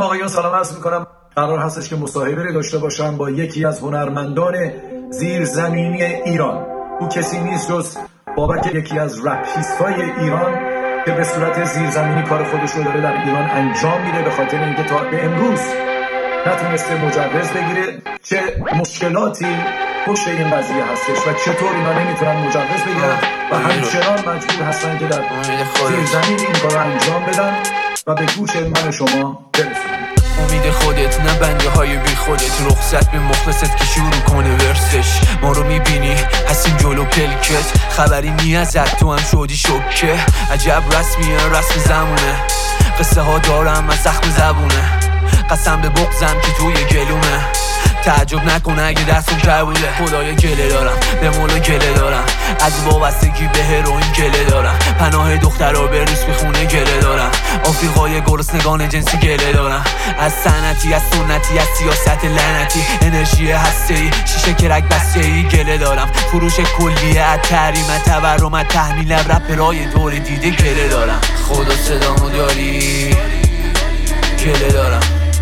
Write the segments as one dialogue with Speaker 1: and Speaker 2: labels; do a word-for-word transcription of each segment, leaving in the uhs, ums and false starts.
Speaker 1: آقایان سلام عرض میکنم. قرار هستش که مصاحبه داشته باشم با یکی از هنرمندان زیرزمینی ایران. او کسی نیست جز بابک، یکی از رپیست‌های ایران که به صورت زیرزمینی کار خودش رو داره در ایران انجام میده، به خاطر اینکه تا به امروز نتونسته مجوز بگیره. چه مشکلاتی پشت این قضیه هستش و چطور اینا نمیتونن مجوز بگیرن و همچنان مجبور هستن که در زیرزمین این کار رو انجام بدن و به گوش من شما برسونن.
Speaker 2: امید خودت نه بنده های بی خودت، رخصت به مخلصت که شروع کنه ورسش. ما رو میبینی هستیم جلو پلکت، خبری نی ازت تو هم شدی شکه. عجب رسمیه رسم زمونه، قصه ها دارم از زخم زبونه. قسم به بغزم که توی گلومه، تعجب نکنه اگه دستم کر بوده. خدای گله دارم به مولا گله دارم، از وابستگی به هروئین گله دارم. پناه دخترها به ریش میخونه گله دارم. آفریقای گرسنگان جنسی گله دارم. از سنتی از سنتی از سیاست لعنتی، انرژی هسته‌ای شیشه کرک بسته‌ای گله دارم. فروش کلیه از تحریم تورم از تحمیل رپرای دور دیده گله دارم. خدا صدامو داری گله دارم،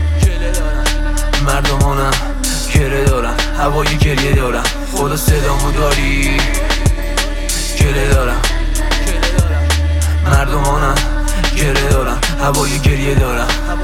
Speaker 2: مردمانم گله دارم، هوای گریه دارم. خدا صدامو داری گله دارم، مردمانم گله دارم، هوای گریه دارم.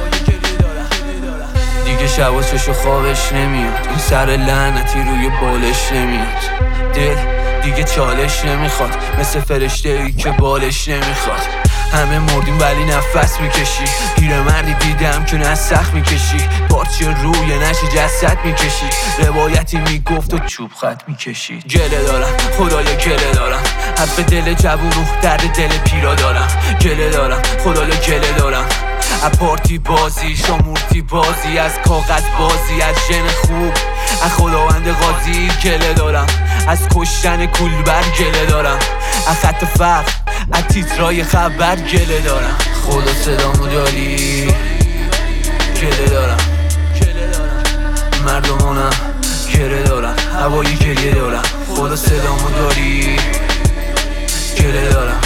Speaker 2: دیگه شب و چش و خوابش نمیاد، این سر لعنتی روی بالش نمیاد. دل دیگه چالش نمیخواد، مثل فرشته ای که بالش نمیخواد. همه مردیم ولی نفس میکشی، پیرمردی دیدم که نه سخت میکشی. پارچه روی نشی جسد میکشی، روایتی میگفت و چوب خط میکشی. گله دارم خدایا گله دارم، حرف دل جوون روح درد دل پیرا دارم. گله دارم خدایا گله دارم، از پارتی بازی شامورتی بازی، از کاغذ بازی، از ژن خوب، از خداوند قاضی گله دارم. از کشتن کولبر گله دارم، از خط فرق، از تیترای خبر گله دارم. خدا صدامو داری گله دارم، مردمانم گله دارم، هوای گریه دارم. خدا صدامو داری گله دارم،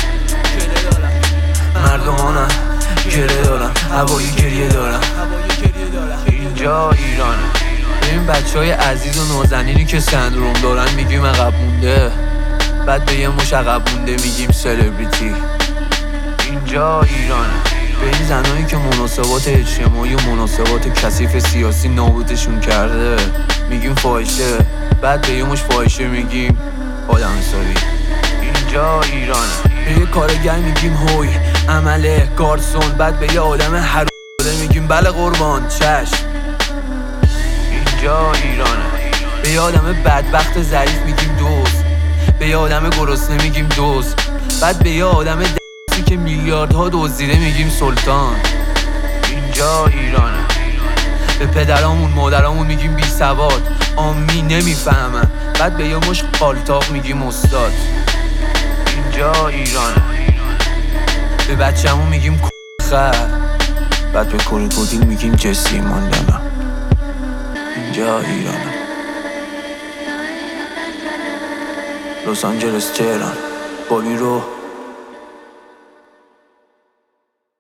Speaker 2: مردمانم گله دارم، هوای گریه دارم. اینجا ایرانه، این بچه های عزیز و نازنینی که سندروم دارن میگیم عقب مونده، بعد به یه مش عقب مونده میگیم سلبریتی. اینجا ایرانه، به این زنایی که مناسبات اجتماعی و مناسبات کثیف سیاسی نابودشون کرده میگیم فاحشه، بعد به یه مش فاحشه میگیم آدم حسابی. اینجا ایرانه، به یه کارگر میگیم هوی عمله گارسون، بعد به یه آدم هر میگیم بله قربان چشم. اینجا ایرانه، به یه آدم بدبخت ظریف میگیم دوست، به یه آدم گرسنه میگیم دوست، بعد به یه آدم دستی که میلیاردها دزدیده میگیم سلطان. اینجا ایرانه، به پدرامون مادرامون میگیم بی سواد آمی نمیفهمن، بعد به یه مش قالتاق میگیم استاد. اینجا ایرانه، به بچه‌مون میگیم خر، بعد به کریکودیل میگیم جسی ماندانا. اینجا ایرانه، لس آنجلس تهران، بالی رو